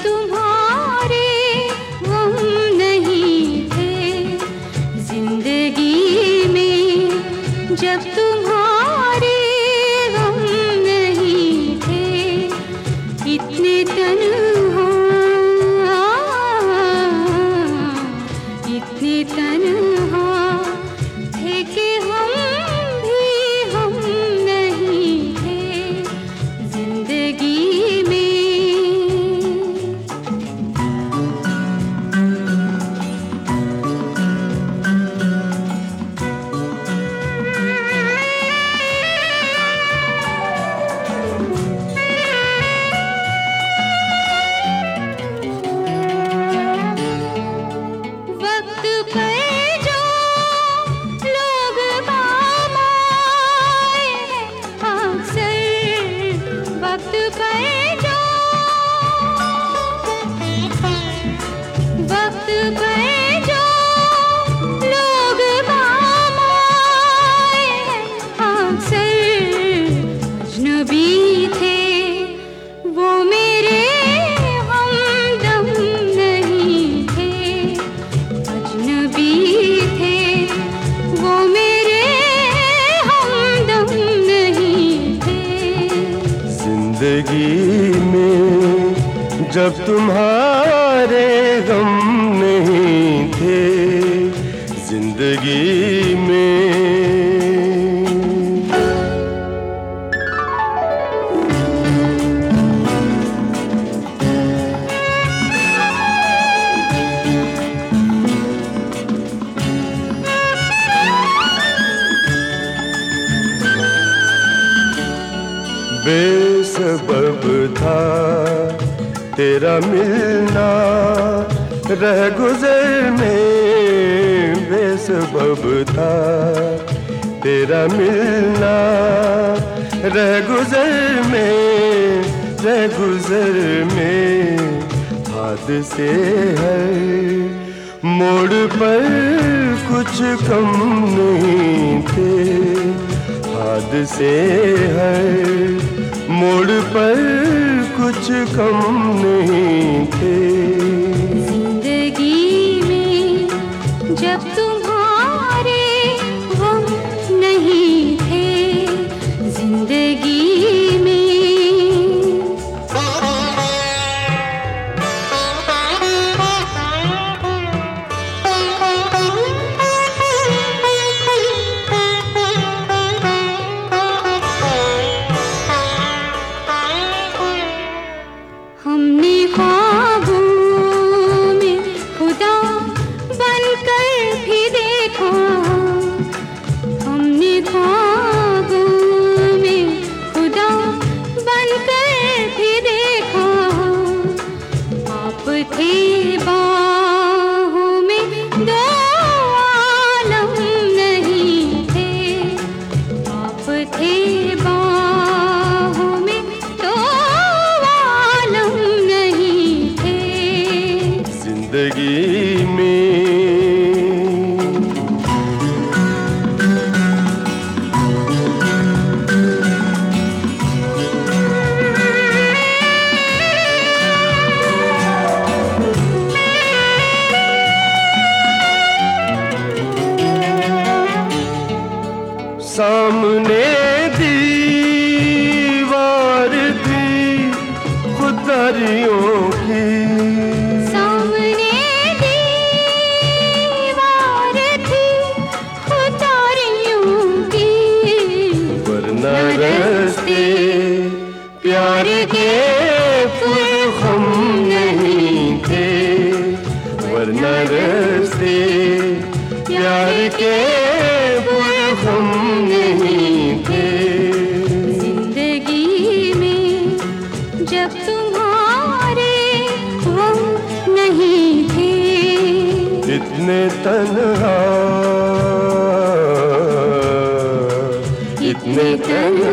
तुम्हारे गम नहीं थे जिंदगी में, जब तुम्हारे गम नहीं थे, इतने तन्हा, इतने तन्हा थे कि हम नहीं थे जिंदगी में। वक्त पर जो लोग काम आए हैं अक्सर, वक्त पर जो, वक्त पर जो लोग काम आए हैं अक्सर, अजनबी थे वो मेरे हमदम नहीं थे, अजनबी थे वो मेरे हमदम नहीं थे जिंदगी में, जब तुम्हारे गम नहीं थे जिंदगी में। बेसबब था तेरा मिलना रह गुजर में, बेसबब था तेरा मिलना रह गुजर में, रह गुजर में। हादसे है मोड़ पर कुछ कम नहीं थे, हादसे है मोड़ पर कुछ कम नहीं थे जिंदगी में, जब तुम्हारे गम नहीं थे जिंदगी में। हमने ख्वाबों में खुदा बनकर भी देखा, हमने ख्वाबों में खुदा बनकर भी देखा, आप थे बाहों में दो आलम नहीं थे, आप थे बाहों में दो आलम नहीं थे जिंदगी में। सामने दीवार थी खुदारियों की, सामने दीवार थी खुदारियों की, वरना रास्ते प्यार के पुरखम नहीं थे, वरना रास्ते प्यार के पुरखम नहीं थे जिंदगी में, जब तुम्हारे गम नहीं थे इतने तन्हा, इतने तन्हा